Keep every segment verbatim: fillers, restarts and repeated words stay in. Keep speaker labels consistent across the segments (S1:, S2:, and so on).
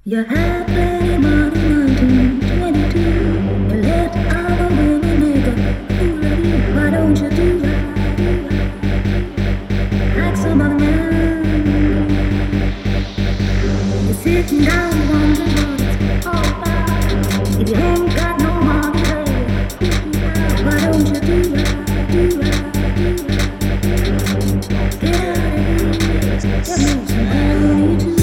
S1: You had plenty money, nineteen twenty-two. You let other women make a fool of you. Why don't you do right like some other man? You're sitting down wondering what it's all about. If you ain't got no money, baby, why don't you do right, do right, do right? Get out of here, just make some money too.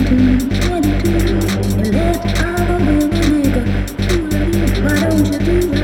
S1: Why don't you do